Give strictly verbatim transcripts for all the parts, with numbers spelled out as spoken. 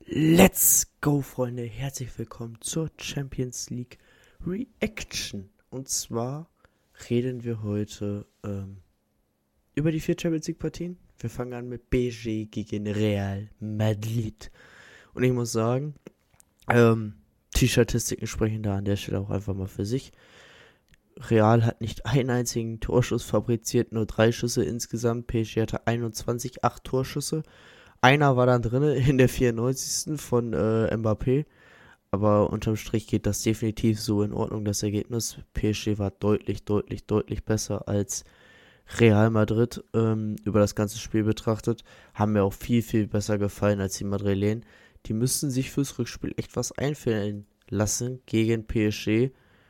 Let's go, Freunde. Herzlich willkommen zur Champions League Reaction. Und zwar reden wir heute ähm, über die vier Champions League Partien. Wir fangen an mit P S G gegen Real Madrid. Und ich muss sagen, ähm, die Statistiken sprechen da an der Stelle auch einfach mal für sich. Real hat nicht einen einzigen Torschuss fabriziert, nur drei Schüsse insgesamt. P S G hatte einundzwanzig, acht Torschüsse. Einer war dann drin in der vierundneunzigsten von äh, Mbappé. Aber unterm Strich geht das definitiv so in Ordnung, das Ergebnis. P S G war deutlich, deutlich, deutlich besser als Real Madrid ähm, über das ganze Spiel betrachtet. Haben mir auch viel, viel besser gefallen als die Madrilen. Die müssten sich fürs Rückspiel echt was einfallen lassen gegen P S G.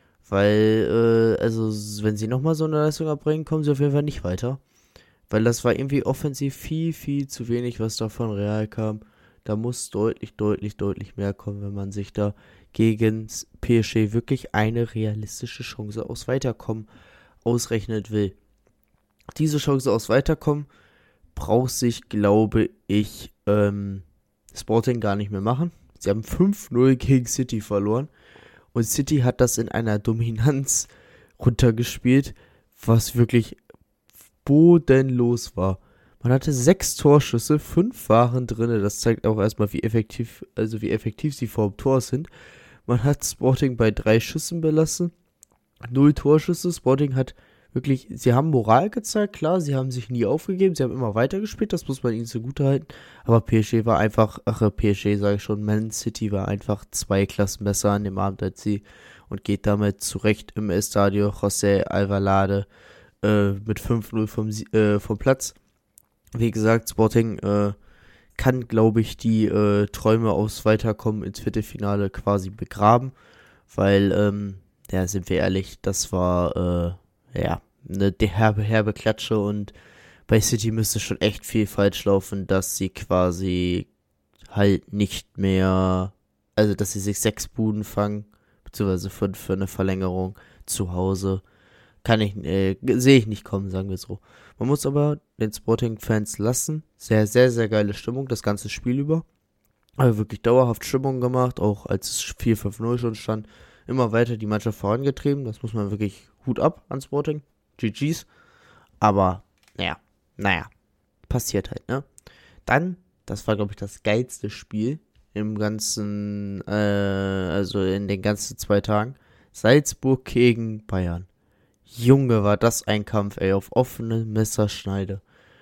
Weil, äh, also, wenn sie nochmal so eine Leistung erbringen, kommen sie auf jeden Fall nicht weiter. Weil das war irgendwie offensiv viel, viel zu wenig, was da von Real kam. Da muss deutlich, deutlich, deutlich mehr kommen, wenn man sich da gegen P S G wirklich eine realistische Chance aus Weiterkommen ausrechnen will. Diese Chance aus Weiterkommen braucht sich, glaube ich, ähm, Sporting gar nicht mehr machen. Sie haben fünf null gegen City verloren. Und City hat das in einer Dominanz runtergespielt, was wirklich bodenlos war. Man hatte sechs Torschüsse, fünf waren drin. Das zeigt auch erstmal, wie effektiv, also wie effektiv sie vor dem Tor sind. Man hat Sporting bei drei Schüssen belassen, null Torschüsse. Sporting hat wirklich, sie haben Moral gezeigt, klar, sie haben sich nie aufgegeben, sie haben immer weitergespielt, das muss man ihnen zugutehalten. Aber P S G war einfach, ach, P S G sage ich schon, Man City war einfach zwei Klassen besser an dem Abend als sie und geht damit zurecht im Estadio José Alvalade äh, mit fünf null vom, äh, vom Platz. Wie gesagt, Sporting äh, kann, glaube ich, die äh, Träume aus Weiterkommen ins Viertelfinale quasi begraben, weil, ähm, ja, sind wir ehrlich, das war, äh, ja, eine herbe, herbe Klatsche und bei City müsste schon echt viel falsch laufen, dass sie quasi halt nicht mehr, also dass sie sich sechs Buden fangen, beziehungsweise fünf für eine Verlängerung zu Hause. Kann ich, äh, sehe ich nicht kommen, sagen wir so. Man muss aber den Sporting-Fans lassen. Sehr, sehr, sehr geile Stimmung, das ganze Spiel über. Aber wirklich dauerhaft Stimmung gemacht, auch als es vier fünf null schon stand. Immer weiter die Mannschaft vorangetrieben. Das muss man wirklich Hut ab an Sporting. G Gs. Aber, naja, naja, passiert halt, ne? Dann, das war, glaube ich, das geilste Spiel im ganzen, äh, also in den ganzen zwei Tagen. Salzburg gegen Bayern. Junge, war das ein Kampf, ey, auf offene Messerschneide.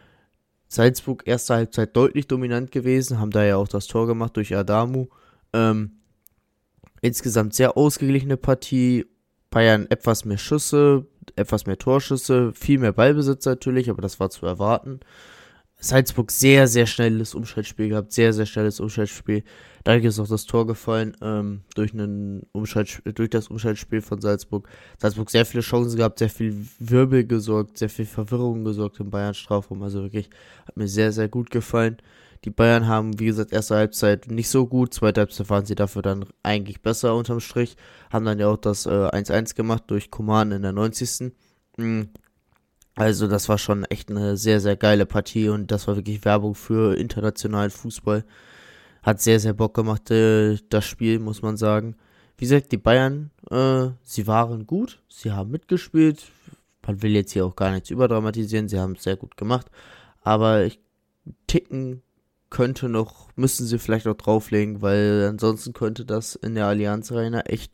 Salzburg erste Halbzeit deutlich dominant gewesen, haben da ja auch das Tor gemacht durch Adamu. Ähm, insgesamt sehr ausgeglichene Partie. Bayern etwas mehr Schüsse, etwas mehr Torschüsse, viel mehr Ballbesitz natürlich, aber das war zu erwarten. Salzburg sehr, sehr schnelles Umschaltspiel gehabt, sehr, sehr schnelles Umschaltspiel. Dadurch ist auch das Tor gefallen, ähm, durch, einen Umschalt, durch das Umschaltspiel von Salzburg. Salzburg sehr viele Chancen gehabt, sehr viel Wirbel gesorgt, sehr viel Verwirrung gesorgt im Bayern-Strafraum. Also wirklich, hat mir sehr, sehr gut gefallen. Die Bayern haben, wie gesagt, erste Halbzeit nicht so gut, zweite Halbzeit waren sie dafür dann eigentlich besser unterm Strich. Haben dann ja auch das äh, eins eins gemacht durch Coman in der neunzigsten Mhm. Also das war schon echt eine sehr, sehr geile Partie und das war wirklich Werbung für internationalen Fußball. Hat sehr, sehr Bock gemacht, äh, das Spiel, muss man sagen. Wie gesagt, die Bayern, äh, sie waren gut, sie haben mitgespielt. Man will jetzt hier auch gar nichts überdramatisieren, sie haben es sehr gut gemacht. Aber ich, ticken könnte noch, müssen sie vielleicht noch drauflegen, weil ansonsten könnte das in der Allianz Arena echt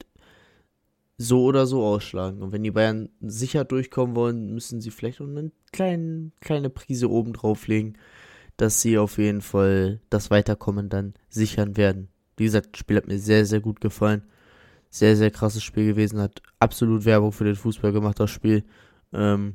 so oder so ausschlagen. Und wenn die Bayern sicher durchkommen wollen, müssen sie vielleicht noch eine kleine, kleine Prise oben drauflegen, dass sie auf jeden Fall das Weiterkommen dann sichern werden. Wie gesagt, das Spiel hat mir sehr, sehr gut gefallen. Sehr, sehr krasses Spiel gewesen. Hat absolut Werbung für den Fußball gemacht, das Spiel. Ähm,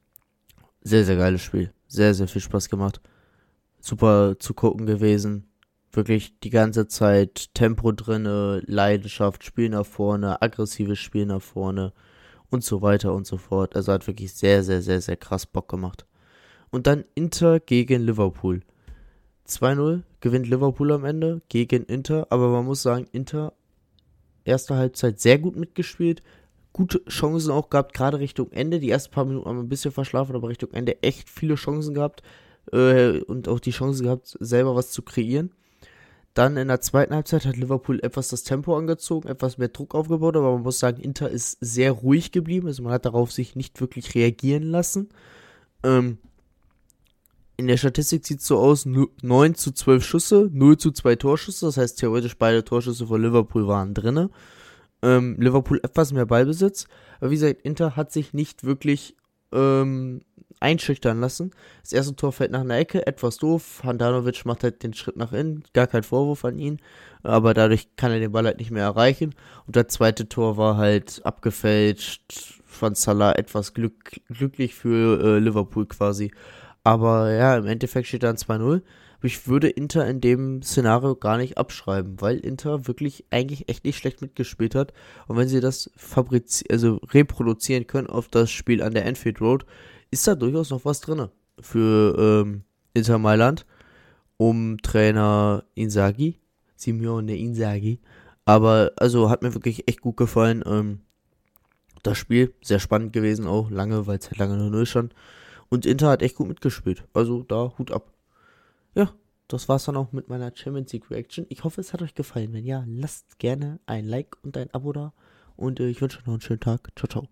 sehr, sehr geiles Spiel. Sehr, sehr viel Spaß gemacht. Super zu gucken gewesen. Wirklich die ganze Zeit Tempo drinne, Leidenschaft, Spiel nach vorne, aggressives Spiel nach vorne und so weiter und so fort. Also hat wirklich sehr, sehr, sehr, sehr krass Bock gemacht. Und dann Inter gegen Liverpool. zwei null gewinnt Liverpool am Ende gegen Inter, aber man muss sagen, Inter erste Halbzeit sehr gut mitgespielt, gute Chancen auch gehabt, gerade Richtung Ende. Die ersten paar Minuten haben wir ein bisschen verschlafen, aber Richtung Ende echt viele Chancen gehabt äh, und auch die Chance gehabt, selber was zu kreieren. Dann in der zweiten Halbzeit hat Liverpool etwas das Tempo angezogen, etwas mehr Druck aufgebaut, aber man muss sagen, Inter ist sehr ruhig geblieben, also man hat darauf sich nicht wirklich reagieren lassen. Ähm, in der Statistik sieht es so aus, neun zu zwölf Schüsse, null zu zwei Torschüsse, das heißt theoretisch beide Torschüsse von Liverpool waren drinne. Ähm, Liverpool etwas mehr Ballbesitz, aber wie gesagt, Inter hat sich nicht wirklich ähm, einschüchtern lassen. Das erste Tor fällt nach einer Ecke, etwas doof. Handanovic macht halt den Schritt nach innen, gar kein Vorwurf an ihn, aber dadurch kann er den Ball halt nicht mehr erreichen. Und das zweite Tor war halt abgefälscht von Salah, etwas glück, glücklich für äh, Liverpool quasi. Aber ja, im Endeffekt steht dann zwei null. Aber ich würde Inter in dem Szenario gar nicht abschreiben, weil Inter wirklich eigentlich echt nicht schlecht mitgespielt hat. Und wenn sie das fabrizieren, also reproduzieren können auf das Spiel an der Anfield Road, ist da durchaus noch was drin für ähm, Inter Mailand, um Trainer Inzaghi, Simeone Inzaghi. Aber also hat mir wirklich echt gut gefallen. Ähm, das Spiel, sehr spannend gewesen auch, lange, weil es halt lange null null stand. Und Inter hat echt gut mitgespielt. Also da Hut ab. Ja, das war's dann auch mit meiner Champions League Reaction. Ich hoffe, es hat euch gefallen. Wenn ja, lasst gerne ein Like und ein Abo da. Und äh, ich wünsche euch noch einen schönen Tag. Ciao, ciao.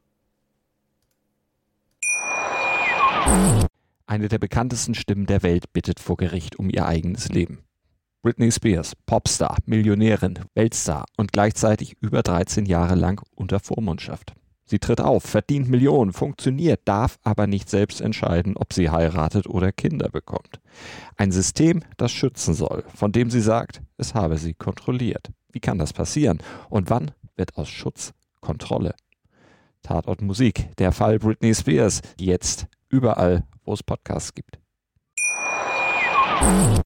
Eine der bekanntesten Stimmen der Welt bittet vor Gericht um ihr eigenes Leben. Britney Spears, Popstar, Millionärin, Weltstar und gleichzeitig über dreizehn Jahre lang unter Vormundschaft. Sie tritt auf, verdient Millionen, funktioniert, darf aber nicht selbst entscheiden, ob sie heiratet oder Kinder bekommt. Ein System, das schützen soll, von dem sie sagt, es habe sie kontrolliert. Wie kann das passieren? Und wann wird aus Schutz Kontrolle? Tatort Musik, der Fall Britney Spears, jetzt überall, wo es Podcasts gibt.